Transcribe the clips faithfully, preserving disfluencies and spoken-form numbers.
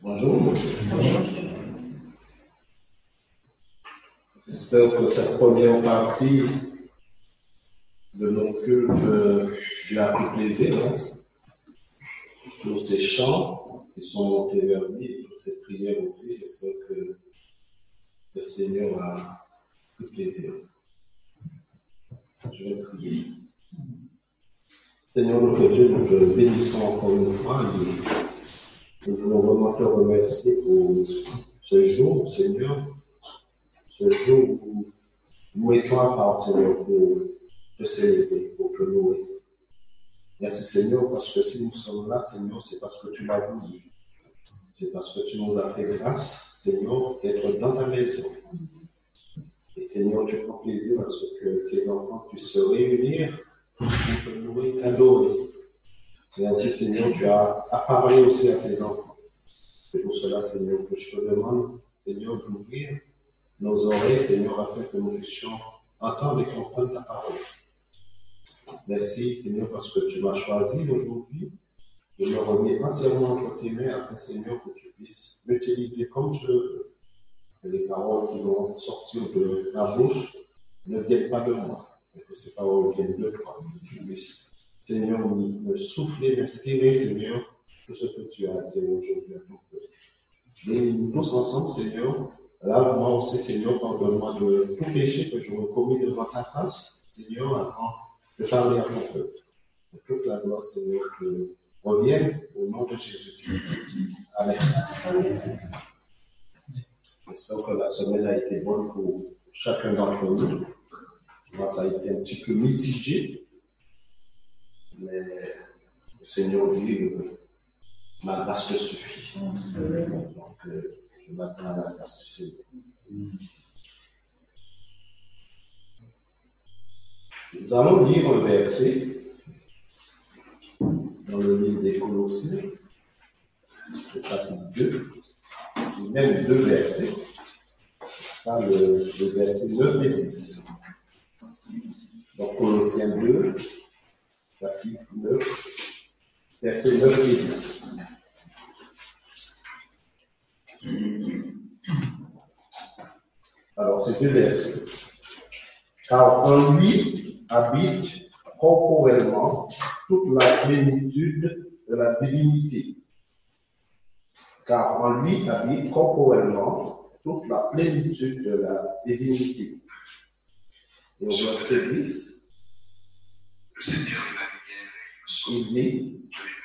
Bonjour. Bonjour. J'espère que cette première partie de nos cultes lui a pris plaisir. Hein? Tous ces chants qui sont montés vers lui et toutes ces prières aussi, j'espère que le Seigneur a pris plaisir. Je vais prier. Seigneur notre Dieu, nous te bénissons encore une fois et nous voulons vraiment te remercier pour ce jour, Seigneur, ce jour où nous mettons à part, Seigneur, pour te célébrer, pour te louer. Merci, Seigneur, parce que si nous sommes là, Seigneur, c'est parce que tu l'as voulu. C'est parce que tu nous as fait grâce, Seigneur, d'être dans ta maison. Et Seigneur, tu prends plaisir à ce que tes enfants puissent se réunir pour te louer, t'adorer. Et ainsi, Seigneur, tu as parlé aussi à tes enfants. C'est pour cela, Seigneur, que je te demande, Seigneur, d'ouvrir nos oreilles, Seigneur, afin que nous puissions entendre et comprendre ta parole. Merci, Seigneur, parce que tu m'as choisi aujourd'hui de me remettre entièrement entre tes mains afin, Seigneur, que tu puisses m'utiliser comme je veux. Que les paroles qui vont sortir de ta bouche ne viennent pas de moi, mais que ces paroles viennent de toi. Que tu puisses, Seigneur, me souffler, m'inspirer, Seigneur, tout ce que tu as dit aujourd'hui à ton peuple. Et nous tous ensemble, Seigneur, lave-moi aussi, Seigneur, pardonne-moi de tout péché que j'aurais commis devant ta face, Seigneur, avant de parler à ton peuple. Que toute la gloire, Seigneur, te revienne au nom de Jésus-Christ. Amen. J'espère que la semaine a été bonne pour chacun d'entre nous. Moi, ça a été un petit peu mitigé, mais le Seigneur dit que ma grâce te suffit. Donc, euh, je m'attends à la grâce du Seigneur. Nous allons lire un verset dans le livre des Colossiens, le chapitre deux, et même deux versets, c'est le, le verset neuf et dix. Donc Colossiens deux, chapitre neuf, versets neuf et dix. Alors, c'est deux versets. Car en lui habite corporellement toute la plénitude de la divinité. Car en lui habite corporellement toute la plénitude de la divinité. Et au verset dix, il dit,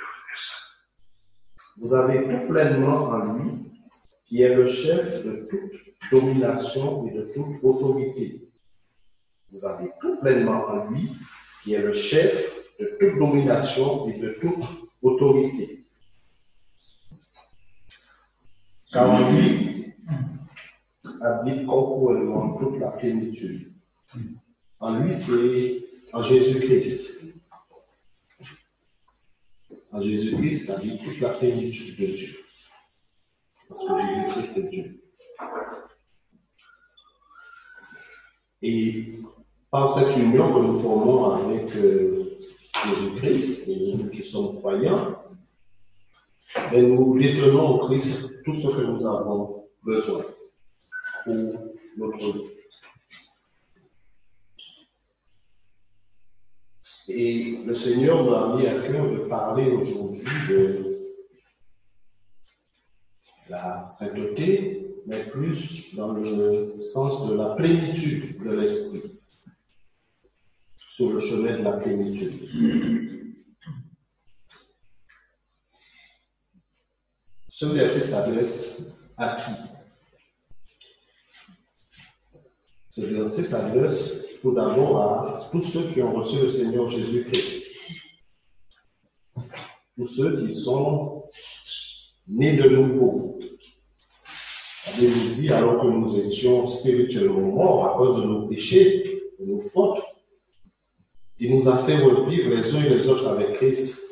vous avez tout pleinement en lui, qui est le chef de toute domination et de toute autorité. Vous avez tout pleinement en lui, qui est le chef de toute domination et de toute autorité. Car en lui habite corporellement toute la plénitude. En lui, c'est en Jésus-Christ. En Jésus-Christ habite toute la plénitude de Dieu. Parce que Jésus-Christ, c'est Dieu. Et par cette union que nous formons avec euh, Jésus-Christ, et nous qui sommes croyants, et nous détenons en Christ tout ce que nous avons besoin pour notre vie. Et le Seigneur m'a mis à cœur de parler aujourd'hui de la sainteté, mais plus dans le sens de la plénitude de l'esprit, sur le chemin de la plénitude. Ce verset s'adresse à qui? Ce verset s'adresse tout d'abord à tous ceux qui ont reçu le Seigneur Jésus-Christ. Tous ceux qui sont nés de nouveau. La Bible nous dit, alors que nous étions spirituellement morts à cause de nos péchés, de nos fautes, il nous a fait revivre les uns et les autres avec Christ.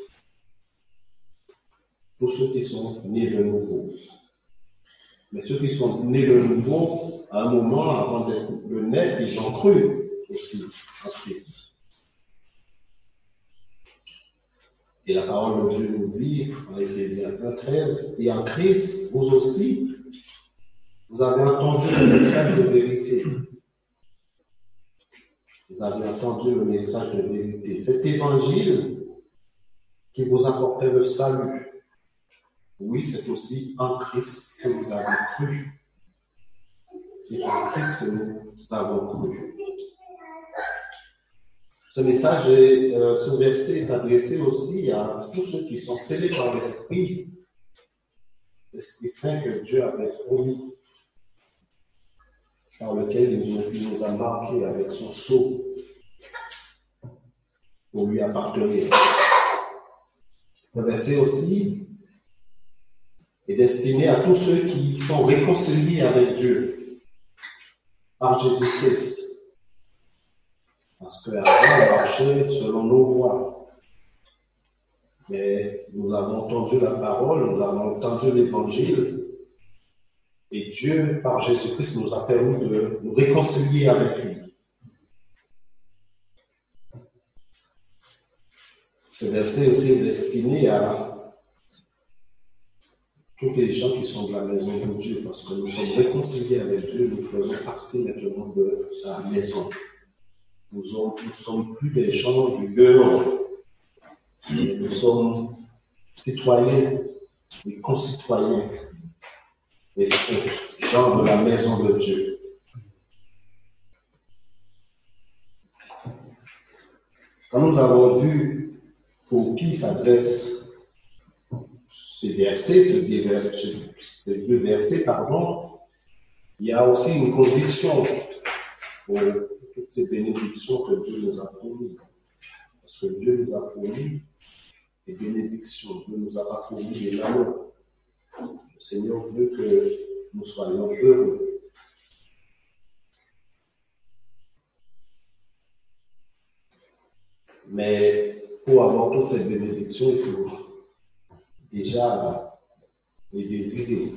Tous ceux qui sont nés de nouveau. Mais ceux qui sont nés de nouveau, à un moment avant de naître, ils ont cru aussi en Christ. Et la parole de Dieu nous dit, en Éphésiens un, treize, et en Christ, vous aussi, vous avez entendu le message de vérité. Vous avez entendu le message de vérité. Cet évangile qui vous apportait le salut. Oui, c'est aussi en Christ que vous avez cru. C'est en Christ que nous avons cru. Ce message, est, euh, ce verset est adressé aussi à tous ceux qui sont scellés par l'Esprit, l'Esprit Saint que Dieu avait promis, par lequel il nous, il nous a marqués avec son sceau pour lui appartenir. Le verset aussi est destiné à tous ceux qui sont réconciliés avec Dieu par Jésus-Christ. Parce qu'avant, on marchait selon nos voies. Mais nous avons entendu la parole, nous avons entendu l'évangile. Et Dieu, par Jésus-Christ, nous a permis de nous réconcilier avec lui. Ce verset aussi est destiné à tous les gens qui sont de la maison de Dieu, parce que nous sommes réconciliés avec Dieu, nous faisons partie maintenant de sa maison. Nous ne sommes plus des gens du dehors, nous sommes citoyens et concitoyens des gens de la maison de Dieu. Quand nous avons vu pour qui s'adresse ces versets, ces deux versets, pardon, il y a aussi une condition pour toutes ces bénédictions que Dieu nous a promis. Parce que Dieu nous a promis des bénédictions, Dieu nous a pas promis des malheurs. Le Seigneur veut que nous soyons heureux. Mais pour avoir toutes ces bénédictions, il faut déjà les désirer.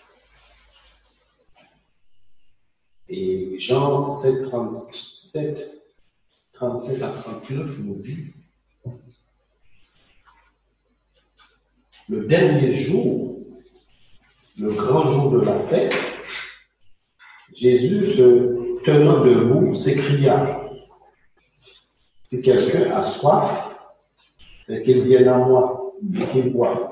Et Jean sept, trente-sept, trente-sept à trente-neuf nous dit, le dernier jour, le grand jour de la fête, Jésus, se tenant debout, s'écria, si quelqu'un a soif, qu'il vienne à moi et qu'il boive.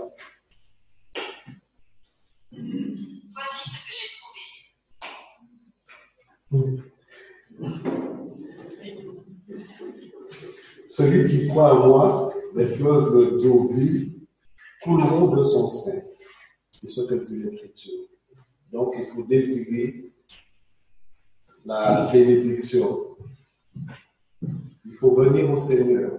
Voici ce que j'ai trouvé. Celui qui croit en moi, les fleuves d'eau vive couleront de son sein. C'est ce que dit l'Écriture. Donc, il faut désirer la bénédiction. Il faut venir au Seigneur.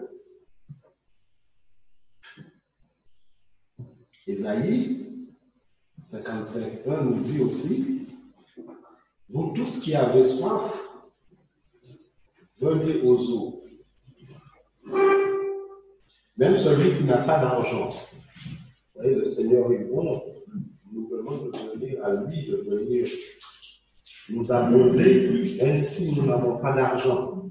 Ésaïe cinquante-cinq, un nous dit aussi, vous tous qui avez soif, venez aux eaux. Même celui qui n'a pas d'argent. Vous voyez, le Seigneur est bon, il nous demande de venir à lui, de venir nous abreuver, même si nous n'avons pas d'argent.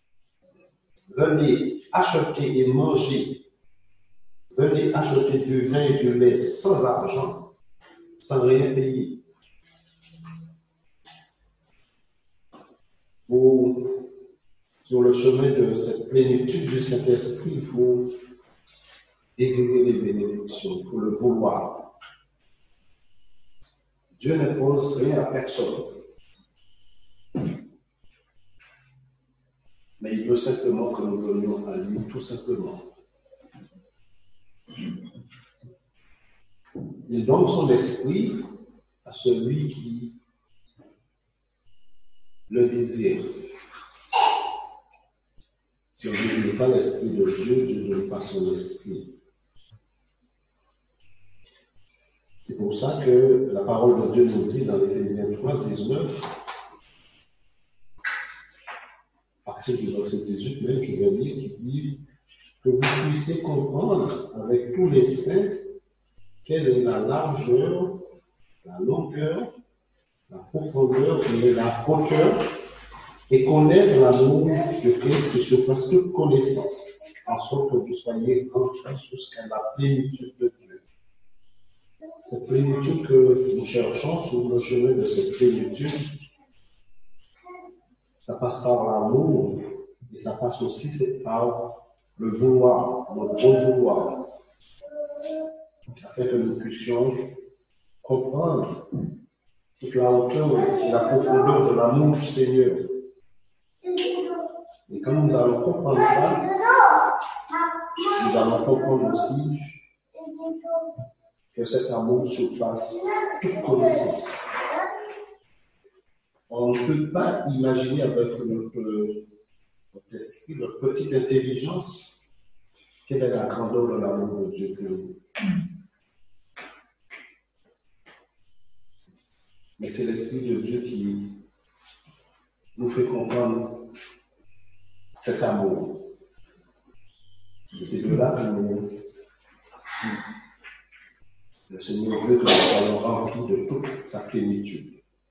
Venez acheter et manger. Venez acheter du vin et du lait sans argent, sans rien payer. Pour, sur le chemin de cette plénitude du Saint-Esprit, il faut désirer les bénédictions, il faut le vouloir. Dieu n'impose rien à personne. Mais il veut simplement que nous venions à lui, tout simplement. Il donne son esprit à celui qui le désire. Si on ne désire pas l'esprit de Dieu, Dieu ne donne pas son esprit. C'est pour ça que la parole de Dieu nous dit dans Éphésiens trois, dix-neuf, à partir du verset dix-huit même, je vais lire, qui dit que vous puissiez comprendre avec tous les saints quelle est la largeur, la longueur, la profondeur et la hauteur, et connaître l'amour de Christ qui surpasse toute connaissance, en sorte que vous soyez rentrés jusqu'à la plénitude de Dieu. Cette plénitude que nous cherchons sur le chemin de cette plénitude, ça passe par l'amour et ça passe aussi par le vouloir, le bon vouloir, afin que nous puissions comprendre toute la hauteur et la profondeur de l'amour du Seigneur. Et quand nous allons comprendre ça, nous allons comprendre aussi que cet amour surpasse toute connaissance. On ne peut pas imaginer avec notre, notre esprit, notre petite intelligence, quelle est la grandeur de l'amour de Dieu pour nous. Mais c'est l'Esprit de Dieu qui nous fait comprendre cet amour. Et c'est de là que nous, le Seigneur veut que nous soyons remplis de toute sa plénitude.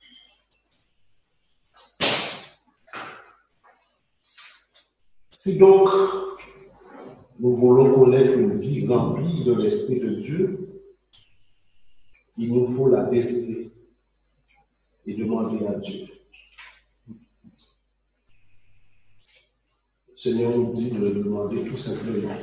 Si donc nous voulons connaître une vie remplie de l'Esprit de Dieu, il nous faut la désirer et demander à Dieu. Le Seigneur nous dit de le demander tout simplement.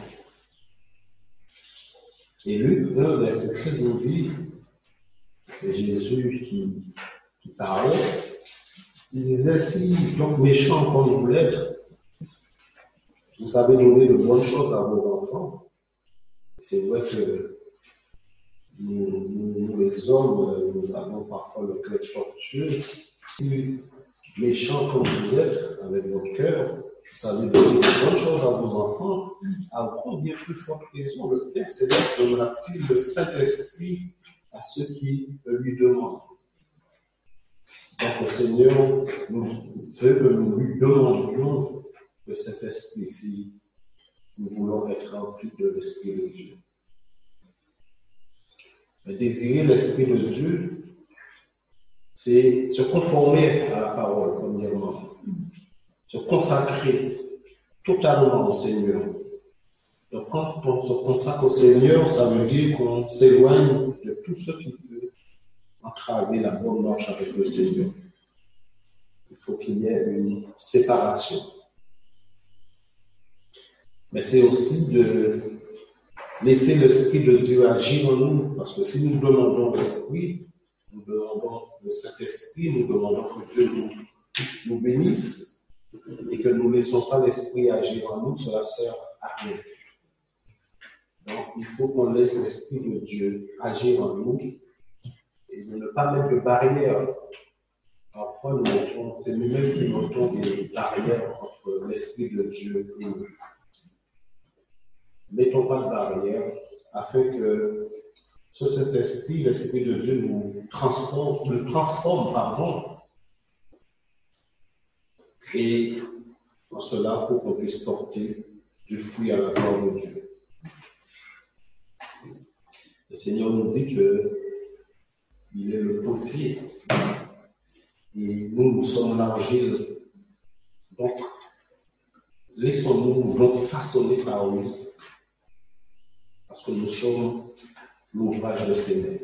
Et Luc un, verset treize nous dit, c'est Jésus qui, qui parlait, il disait, si donc méchant comme vous l'êtes, vous savez donner de bonnes choses à vos enfants. C'est vrai que nous, nous, nous, les hommes, nous avons parfois le cœur tortueux. Si méchant comme vous êtes, avec votre cœur, vous savez donner de bonnes choses à vos enfants, à combien plus forte raison le Père Céleste donnera-t-il le Saint-Esprit à ceux qui lui demandent. Donc le Seigneur nous veut que nous lui demandions le Saint-Esprit si nous voulons être remplis de l'Esprit de Dieu. Mais désirer l'Esprit de Dieu, c'est se conformer à la parole, premièrement. Se consacrer totalement au Seigneur. Donc, quand on se consacre au Seigneur, ça veut dire qu'on s'éloigne de tout ce qui peut entraver la bonne marche avec le Seigneur. Il faut qu'il y ait une séparation. Mais c'est aussi de laisser l'Esprit de Dieu agir en nous, parce que si nous demandons l'Esprit, nous demandons le Saint-Esprit, nous demandons que Dieu nous, nous bénisse, et que nous ne laissons pas l'Esprit agir en nous, cela sert à rien. Donc, il faut qu'on laisse l'Esprit de Dieu agir en nous, et de ne pas mettre de barrières. Parfois, nous mettons, c'est nous-mêmes qui mettons des barrières entre l'Esprit de Dieu et nous. Mettons pas de barrière afin que ce cet esprit, l'Esprit de Dieu nous transforme, nous transforme, pardon, et en cela pour qu'on puisse porter du fruit à la gloire de Dieu. Le Seigneur nous dit que il est le potier et nous, nous sommes l'argile. Donc, laissons-nous donc façonner par lui. Parce que nous sommes l'ouvrage de ses mains.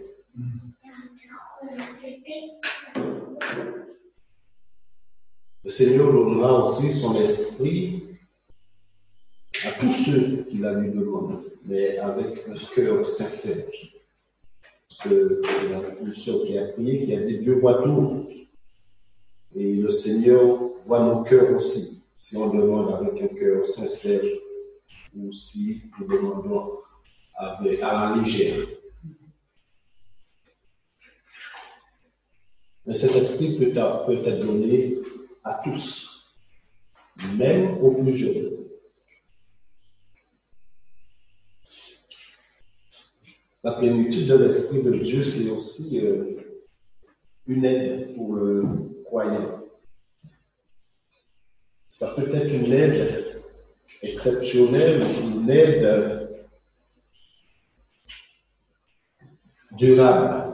Le Seigneur donnera aussi son esprit à tous ceux qui la lui demandent, mais avec un cœur sincère. Parce que il y a une sœur qui a prié, qui a dit Dieu voit tout. Et le Seigneur voit nos cœurs aussi. Si on demande avec un cœur sincère ou si nous demandons avec, à la légère. Mais cet esprit peut être, peut être donné à tous, même aux plus jeunes. La plénitude de l'Esprit de Dieu, c'est aussi euh, une aide pour le croyant. Ça peut être une aide exceptionnelle, une aide euh, durable.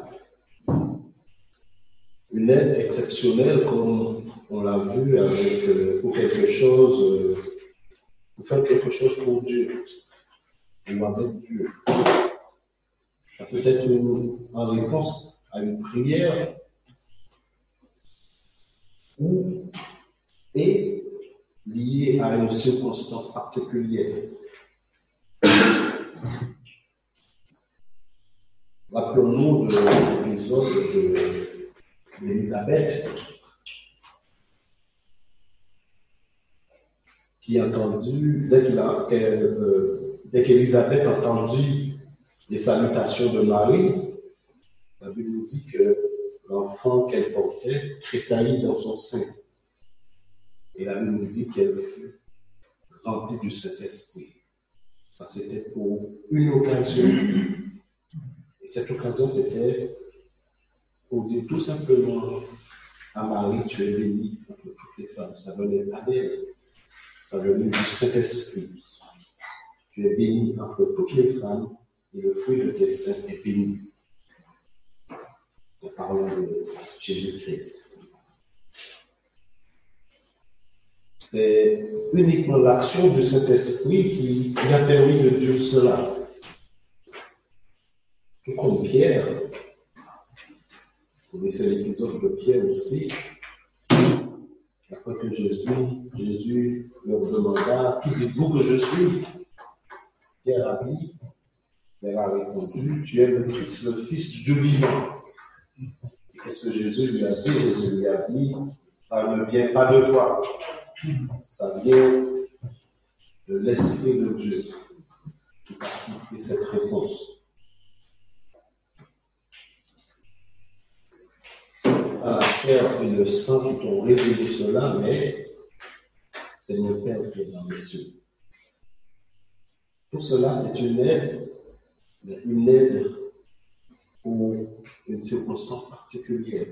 Une aide exceptionnelle comme on l'a vu avec euh, pour quelque chose, euh, vous faites quelque chose pour Dieu, ou avec Dieu. Ça peut être une, en réponse à une prière, ou est lié à une circonstance particulière. Rappelons-nous de l'épisode d'Élisabeth, qui a entendu, dès qu'il a, qu'elle, euh, dès qu'Élisabeth a entendu les salutations de Marie, la Bible nous dit que l'enfant qu'elle portait tressaillit dans son sein. Et la Bible nous dit qu'elle fut remplie du Saint-Esprit. Ça, c'était pour une occasion. Et cette occasion, c'était pour dire tout simplement à Marie, tu es bénie entre toutes les femmes. Ça venait pas d'elle. Ça venait du Saint-Esprit. Tu es bénie entre toutes les femmes et le fruit de tes seins est béni. En parlant de Jésus-Christ. C'est uniquement l'action du Saint-Esprit qui, qui a permis de dire cela. Tout comme Pierre, vous connaissez l'épisode de Pierre aussi, après que Jésus, Jésus leur demanda, qui dites-vous que je suis? Pierre a dit, Pierre a répondu, tu es le Christ, le Fils du Dieu vivant. Et qu'est-ce que Jésus lui a dit? Jésus lui a dit, ça ne vient pas de toi, ça vient de l'Esprit de Dieu qui t'a soufflé cette réponse. Pas la chair et le sang qui t'ont révélé cela, mais c'est mon Père qui est dans les cieux. Tout cela, c'est une aide, une aide pour une circonstance particulière.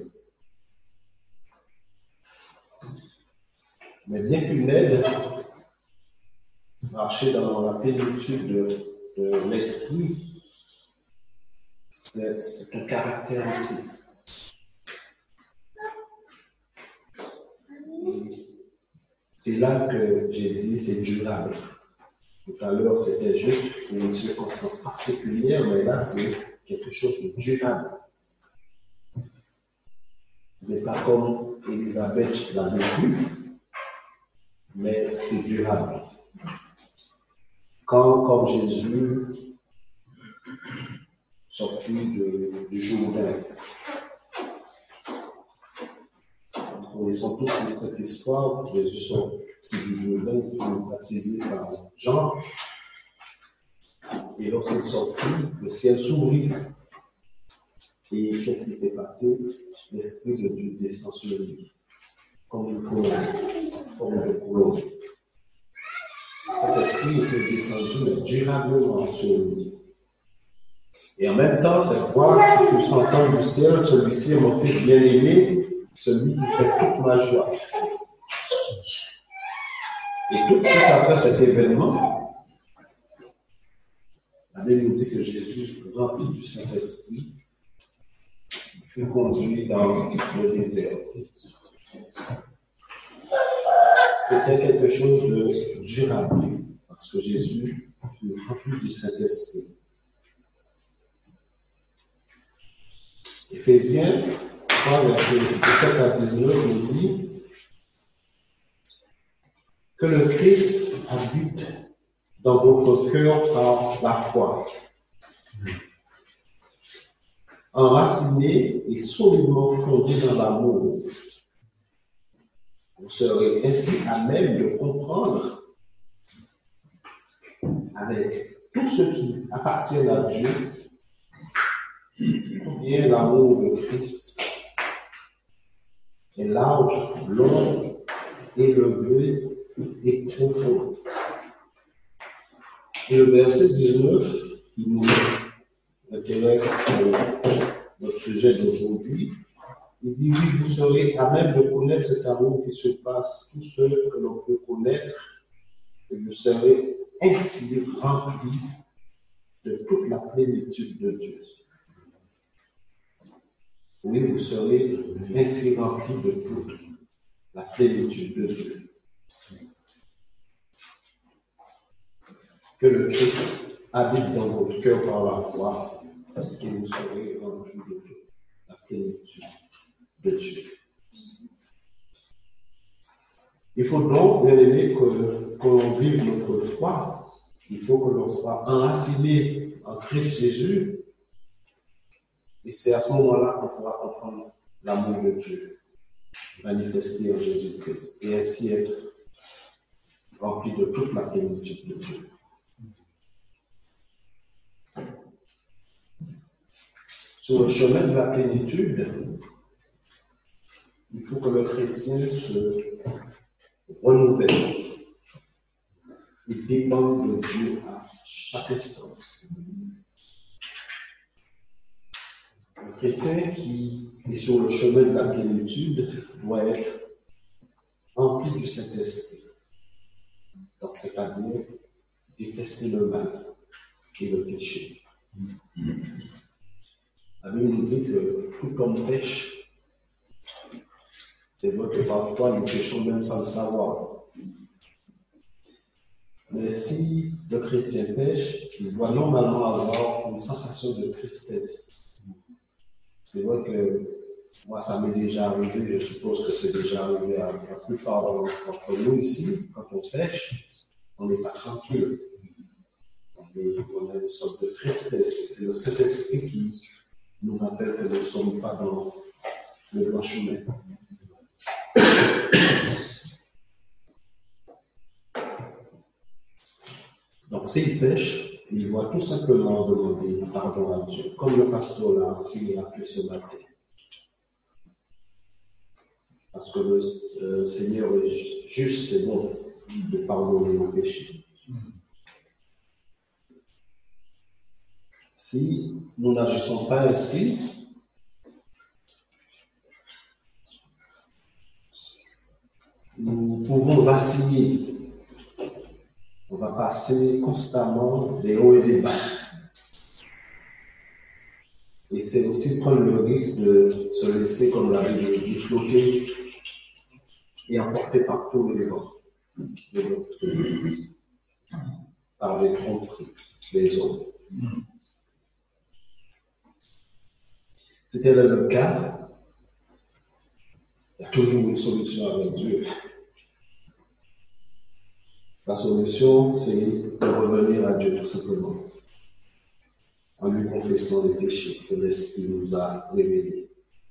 Mais bien qu'une aide, marcher dans la plénitude de, de l'esprit, c'est, c'est un caractère aussi. C'est là que j'ai dit c'est durable. Tout à l'heure, c'était juste une circonstance particulière, mais là, c'est quelque chose de durable. Ce n'est pas comme Élisabeth l'a vécu, mais c'est durable. Quand, comme Jésus sortit de, du Jourdain, nous connaissons tous cette histoire, Jésus sortit du Jourdain, il fut baptisé par Jean, et lorsqu'il sortit, le ciel s'ouvrit. Et qu'est-ce qui s'est passé? L'Esprit de Dieu descend sur lui, comme une colombe, forme de colombe. Cet esprit était descendu durablement sur lui. Et en même temps, cette voix qui fut entendre du ciel, celui-ci est mon fils bien-aimé, celui qui fait toute ma joie. Et tout de suite après cet événement, la Bible nous dit que Jésus, rempli du Saint-Esprit, fut conduit dans le désert. C'était quelque chose de durable, parce que Jésus fut rempli du Saint-Esprit. Éphésiens trois, versets dix-sept à dix-neuf nous dit que le Christ habite dans votre cœur par la foi. Enraciné et solidement fondé dans l'amour. Vous serez ainsi à même de comprendre avec tout ce qui appartient à Dieu combien l'amour de Christ est large, long, élevé et profond. Et le verset dix-neuf, qui nous intéresse pour notre sujet d'aujourd'hui, il dit, oui, vous serez à même de connaître cet amour qui surpasse tout ce que l'on peut connaître, et vous serez ainsi remplis de toute la plénitude de Dieu. Oui, vous serez ainsi remplis de toute la plénitude de Dieu. que le Christ habite dans votre cœur par la foi et vous serez remplis de Dieu, la plénitude de Dieu. Il faut donc, bien aimé, que, que l'on vive notre foi. Il faut que l'on soit enraciné en Christ Jésus. Et c'est à ce moment-là qu'on pourra comprendre l'amour de Dieu, manifesté en Jésus-Christ, et ainsi être rempli de toute la plénitude de Dieu. Sur le chemin de la plénitude, il faut que le chrétien se renouvelle. Il dépend de Dieu à chaque instant. Le chrétien qui est sur le chemin de la plénitude doit être rempli du Saint-Esprit. Donc, c'est-à-dire détester le mal et le péché. La Bible nous dit que tout homme pêche. C'est vrai que parfois nous péchons même sans le savoir. Mais si le chrétien pêche, il doit normalement avoir une sensation de tristesse. C'est vrai que moi, ça m'est déjà arrivé, je suppose que c'est déjà arrivé à la plupart d'entre nous ici, quand on pêche, on n'est pas tranquille. On a une sorte de tristesse. C'est le Saint-Esprit qui nous rappelle que nous ne sommes pas dans le droit chemin. Donc, s'il pêche, il doit tout simplement demander pardon à Dieu, comme le pasteur l'a ainsi rappelé ce matin. Parce que le euh, Seigneur est juste et bon de pardonner nos péchés. Si nous n'agissons pas ainsi, nous pouvons vaciller. On va passer constamment des hauts et des bas. Et c'est aussi prendre le risque de se laisser, comme la Bible dit, flotter et emporter par tous les vents de notre vie, par les tromperies des hommes. Si tel est le cas, il y a toujours une solution avec Dieu. La solution, c'est de revenir à Dieu tout simplement, en lui confessant les péchés que l'Esprit nous a révélés.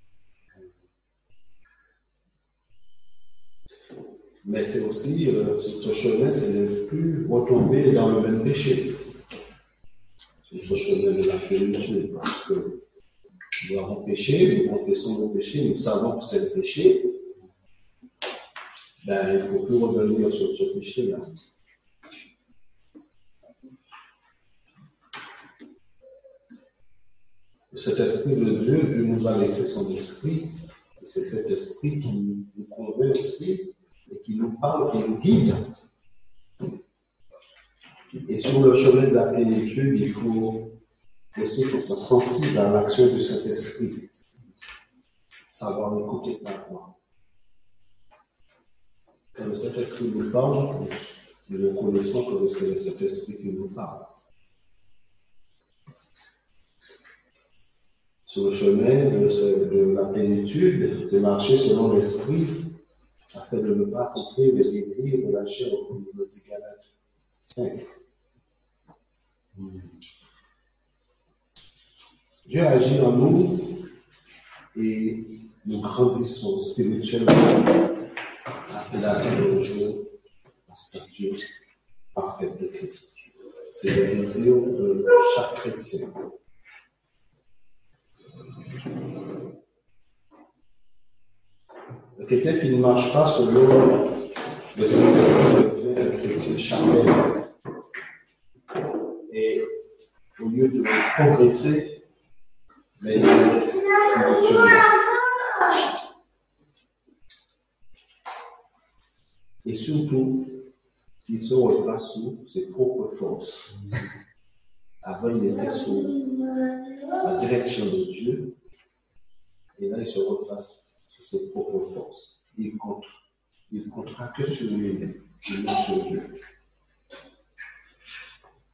Mais c'est aussi, euh, sur ce chemin, c'est de ne plus retomber dans le même péché. Sur ce chemin de la plénitude, parce que nous avons péché, nous confessons nos péchés, nous savons que c'est le péché. Ben, il ne faut plus revenir sur ce péché-là. Cet esprit de Dieu, Dieu nous a laissé son esprit. C'est cet esprit qui nous convainc aussi et qui nous parle, qui nous guide. Et sur le chemin de la plénitude, il faut aussi qu'on soit sensible à l'action du Saint-Esprit. Savoir écouter sa voix. Quand le Saint-Esprit nous parle, nous reconnaissons que c'est le Saint-Esprit qui nous parle. Sur le chemin de, ce, de la plénitude, c'est marcher selon l'Esprit, afin de ne pas accomplir les désirs de la chair, comme le dit Galates cinq. Dieu agit en nous et nous grandissons spirituellement afin d'atteindre jour la stature parfaite de Christ. C'est le désir de chaque chrétien. Le chrétien qui ne marche pas selon le Saint-Esprit devient un chrétien charnel. Et au lieu de progresser, mais il reste spirituellement. Et surtout, il se replace sous ses propres forces. Avant, il était sous la direction de Dieu. Et là, il se replace sur ses propres forces. Il compte. Il ne comptera que sur lui-même, et non sur Dieu.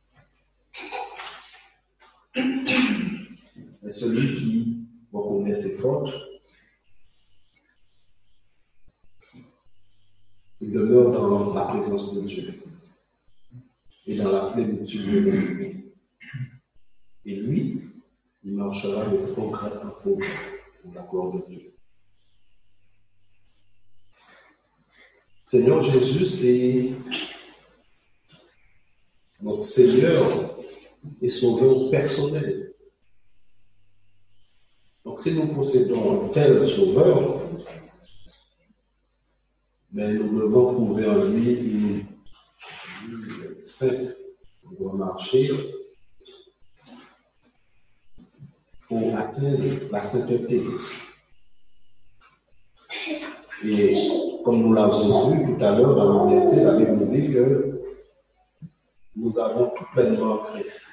Mais celui qui reconnaît ses fautes, il demeure dans la présence de Dieu et dans la plénitude de l'esprit. Et lui, il marchera de progrès en progrès pour la gloire de Dieu. Seigneur Jésus, c'est notre Seigneur et Sauveur personnel. Donc si nous possédons un tel Sauveur, mais nous devons trouver en lui une, une sainte. On doit marcher pour atteindre la sainteté. Et comme nous l'avons vu tout à l'heure dans le verset, la Bible nous dit que nous avons tout pleinement en Christ.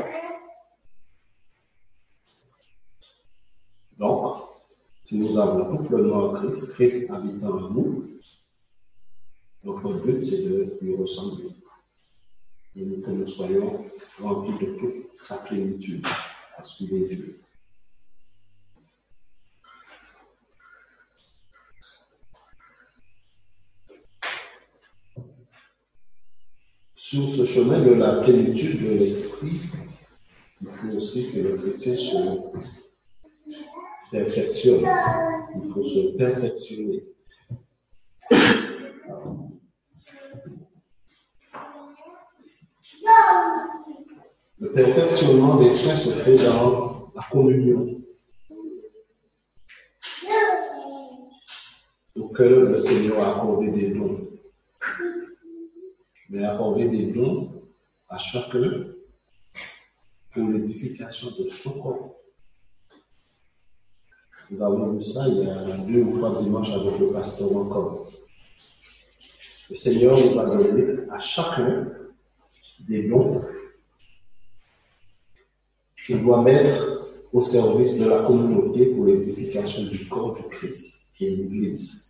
Donc, si nous avons tout pleinement en Christ, Christ habitant en nous, notre but c'est de lui ressembler. Et que nous soyons remplis de toute sa plénitude, parce qu'il est Dieu. Sur ce chemin de la plénitude de l'esprit, il faut aussi que le chrétien se perfectionne. Il faut se perfectionner. Le perfectionnement des saints se fait dans la communion. Auquel le Seigneur a accordé des dons. Mais accorder des dons à chacun pour l'édification de son corps. Nous avons vu ça il y a deux ou trois dimanches avec le pasteur encore. Le Seigneur nous a donné à chacun des dons qu'il doit mettre au service de la communauté pour l'édification du corps du Christ, qui est l'Église.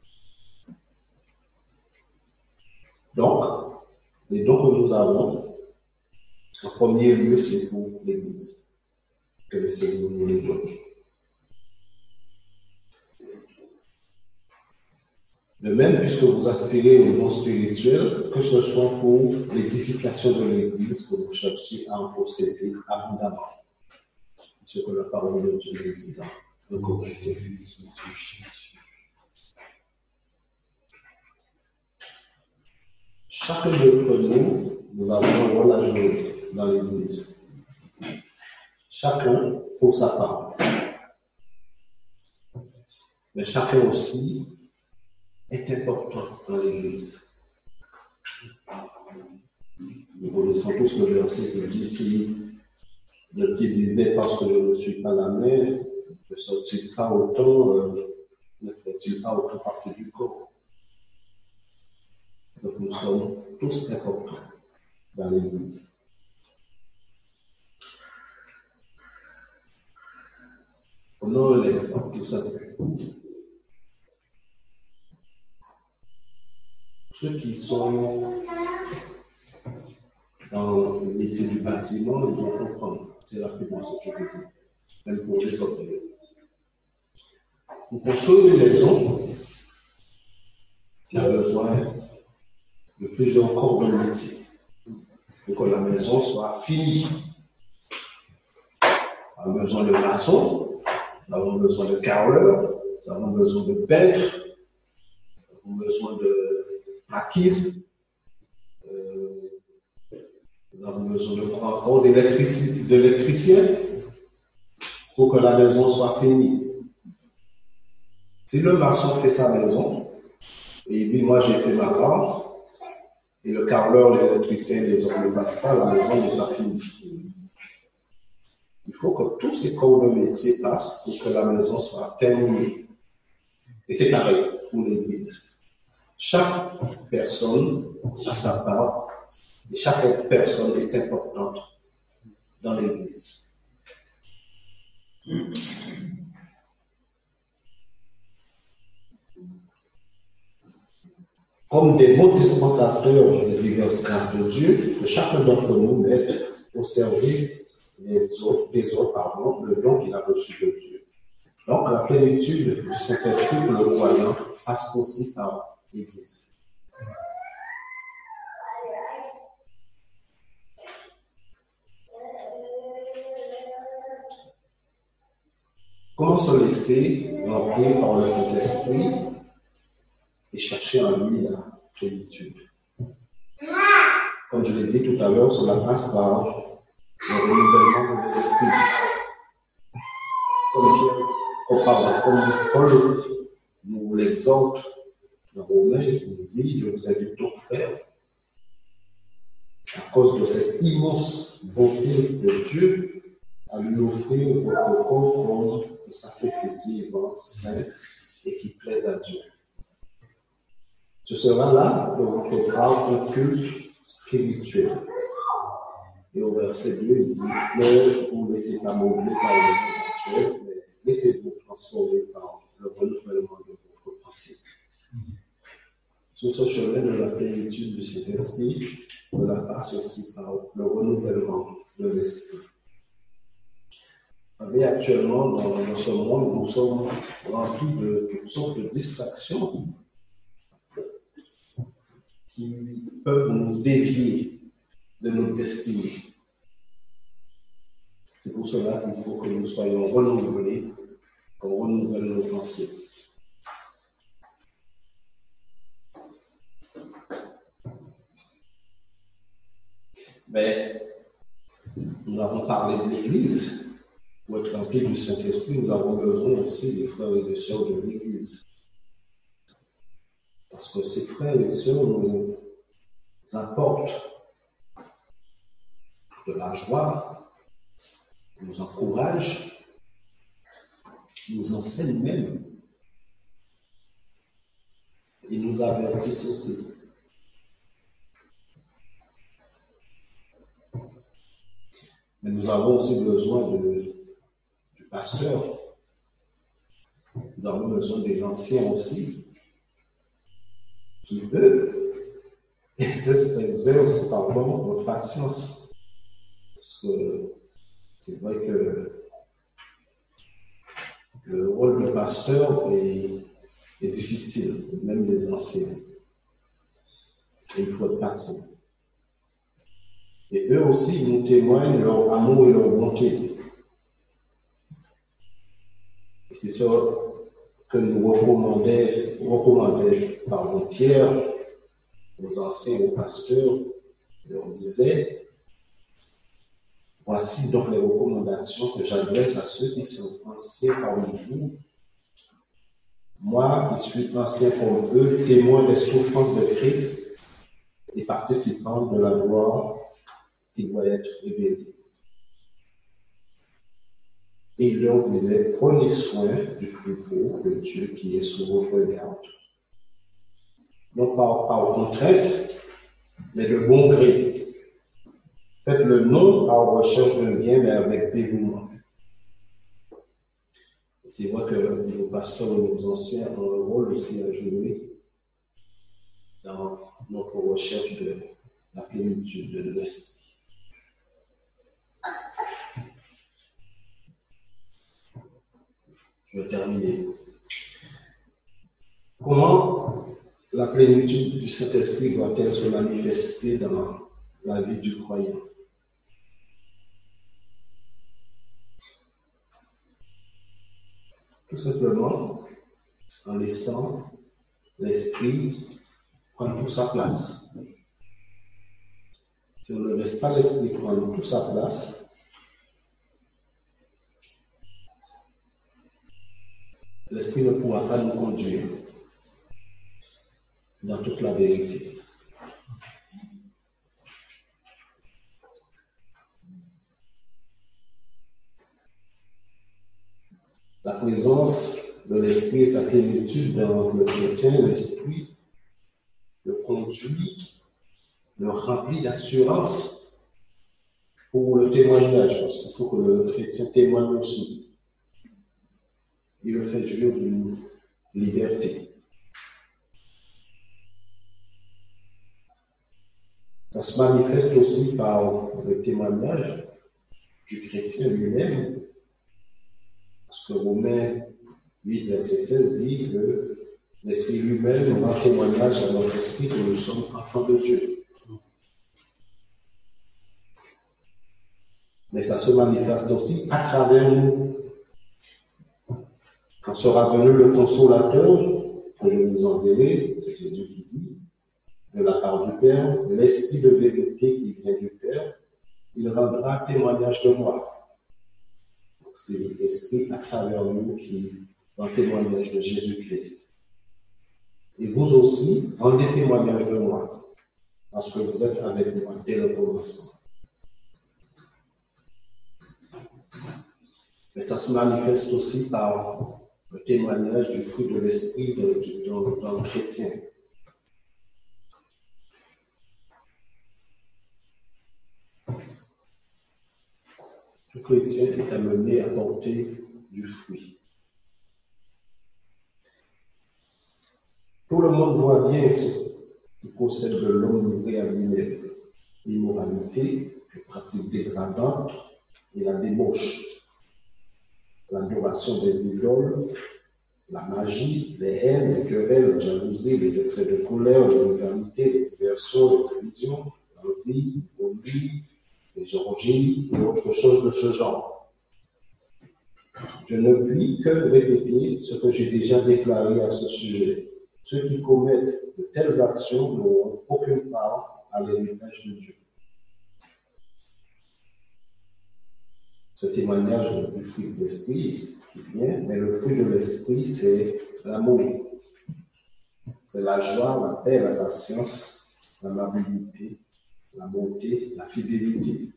Donc, les dons que nous avons, en premier lieu, c'est pour l'Église, que le Seigneur nous les donne. De même, puisque vous aspirez au don spirituel, que ce soit pour l'édification de l'Église que vous cherchez à en posséder abondamment. C'est ce que la parole de Dieu nous dit dans le Corinthiens. Chacun d'entre nous, nous avons un rôle à jouer dans l'Église. Chacun pour sa part. Mais chacun aussi est important dans l'Église. Nous connaissons tous le verset qui dit si le pied disait parce que je ne suis pas la main, ne sort-il pas autant, euh, ne fait-il pas autant partie du corps? Donc nous sommes tous importants dans l'Église. Prenons l'exemple tout simple. Ceux qui sont dans le métier du bâtiment, ils vont comprendre assez rapidement ce que je veux dire, même pour les autres. Pour construire une maison, il y a besoin de plusieurs corps de métier pour que la maison soit finie. Nous avons besoin de maçons, nous avons besoin de carreleurs, nous avons besoin de peintres, nous avons besoin de plaquistes, euh, nous avons besoin de encore d'électriciens pour que la maison soit finie. Si le maçon fait sa maison et il dit moi j'ai fait ma part, et le carreleur, l'électricien, les hommes ne passent pas, la maison n'est pas finie. Il faut que tous ces corps de métier passent pour que la maison soit terminée. Et c'est pareil pour l'Église. Chaque personne a sa part et chaque personne est importante dans l'Église. Comme des bons dispensateurs des diverses grâces de Dieu, que chacun d'entre nous mette au service les autres, les autres pardon, le don qu'il a reçu de Dieu. Donc, la plénitude du Saint-Esprit pour le croyant passe aussi par l'Église. Comment se laisser remplir par le Saint-Esprit et chercher en lui la plénitude? Comme je l'ai dit tout à l'heure, cela passe par le renouvellement de l'esprit. Comme Pierre, oh pardon, comme Paul nous l'exhorte dans Romains, il nous dit, je vous invite donc, frères, à cause de cette immense bonté de Dieu, à lui offrir votre corps comme un sacrifice vivant, saint et qui plaise à Dieu. Ce sera là que votre grave un culte spirituel. Et au verset deux, il dit, ne vous laissez pas modeler par le monde actuel, mais laissez-vous transformer par le renouvellement de votre pensée. Sur ce chemin de la plénitude du Saint-Esprit, on la passe aussi par le renouvellement de l'esprit. Mais actuellement, dans, dans ce monde, nous sommes remplis de toutes sortes de distractions qui peuvent nous dévier de notre destinée. C'est pour cela qu'il faut que nous soyons renouvelés, qu'on renouvelle nos pensées. Mais nous avons parlé de l'Église. Pour être remplis du Saint-Esprit, nous avons besoin aussi des frères et des sœurs de l'Église. Parce que ces frères et sœurs nous apportent de la joie, nous encouragent, nous enseignent même et nous avertissent aussi. Mais nous avons aussi besoin de, du pasteur. Nous avons besoin des anciens aussi, qui eux exercent pardon, votre patience. Parce que c'est vrai que le rôle de pasteur est, est difficile, même les anciens. Et il faut être patient. Et eux aussi, ils nous témoignent leur amour et leur bonté. Et c'est ça que nous recommandait, recommandait pardon, Pierre aux anciens, aux pasteurs. Il leur disait, voici donc les recommandations que j'adresse à ceux qui sont anciens parmi vous. Moi, qui suis ancien comme eux, témoin des souffrances de Christ et participant de la gloire qui doit être révélée. Et il leur disait, prenez soin du troupeau de Dieu qui est sous votre garde. Non pas par contrainte, mais de bon gré. Faites-le non par recherche d'un bien, mais avec dévouement. C'est vrai que nos pasteurs et nos anciens ont un rôle aussi à jouer dans notre recherche de la plénitude de l'esprit. Je vais terminer. Comment la plénitude du Saint-Esprit doit-elle se manifester dans la vie du croyant? Tout simplement en laissant l'Esprit prendre toute sa place. Si on ne laisse pas l'Esprit prendre toute sa place, l'Esprit ne pourra pas nous conduire dans toute la vérité. La présence de l'Esprit et sa plénitude dans le chrétien, l'Esprit le conduit, le remplit d'assurance pour le témoignage, parce qu'il faut que le chrétien témoigne aussi. Il le fait jouir d'une liberté. Ça se manifeste aussi par le témoignage du chrétien lui-même. Parce que Romains huit, verset seize dit que l'Esprit lui-même rend témoignage à notre esprit que nous sommes enfants de Dieu. Mais ça se manifeste aussi à travers nous. Quand sera venu le consolateur, que je vous enverrai, c'est Jésus qui dit, de la part du Père, l'Esprit de vérité qui vient du Père, il rendra témoignage de moi. Donc c'est l'Esprit à travers nous qui rend témoignage de Jésus-Christ. Et vous aussi, rendez témoignage de moi, parce que vous êtes avec moi dès le commencement. Mais ça se manifeste aussi par le témoignage du fruit de l'esprit dans, dans le chrétien. Tout chrétien est amené à porter du fruit. Tout le monde voit bien ce qui possède de l'homme livré à lui-même, l'immoralité, les pratiques dégradantes et la débauche, l'adoration des idoles, la magie, les haines, les querelles, la jalousie, les excès de colère, l'indignité, les diversions, les divisions, l'envie, l'oubli, les orgies et autres choses de ce genre. Je ne puis que répéter ce que j'ai déjà déclaré à ce sujet. Ceux qui commettent de telles actions n'auront aucune part à l'héritage de Dieu. Ce témoignage du fruit de l'esprit qui vient, mais le fruit de l'esprit, c'est l'amour. C'est la joie, la paix, la patience, l'amabilité, la bonté, la fidélité.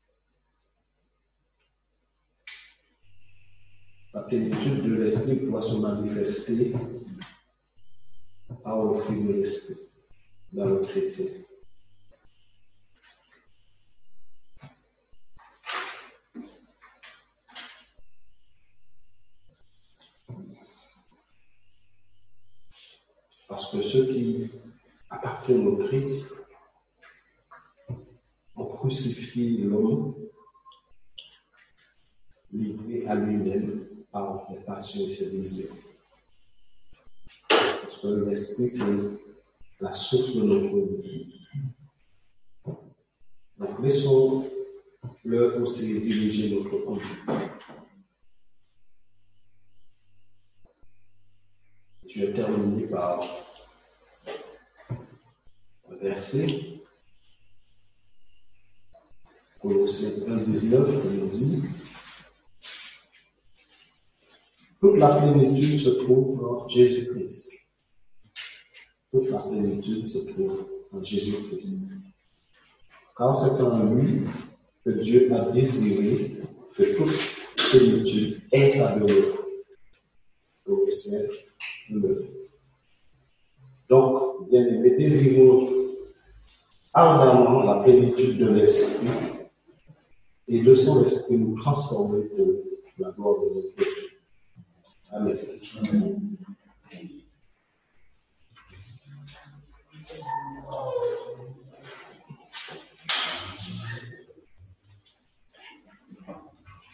La plénitude de l'esprit doit se manifester par le fruit de l'esprit dans le chrétien. Parce que ceux qui appartiennent au Christ ont crucifié l'homme livré à lui-même par les passions et ses désirs. Parce que l'esprit, c'est la source de notre vie. Donc, laissons-le aussi diriger notre conduite. Je vais terminer par un verset. Colossiens un, dix-neuf, qui nous dit: toute la plénitude se trouve en Jésus-Christ. Toute la plénitude se trouve en Jésus-Christ. Car c'est en lui que Dieu a désiré que toute plénitude est adorée. Colossiens neuf. Donc, bien aimé, désirons ardemment la plénitude de l'esprit et de son esprit nous transformer pour la gloire de notre Dieu. Amen. Amen.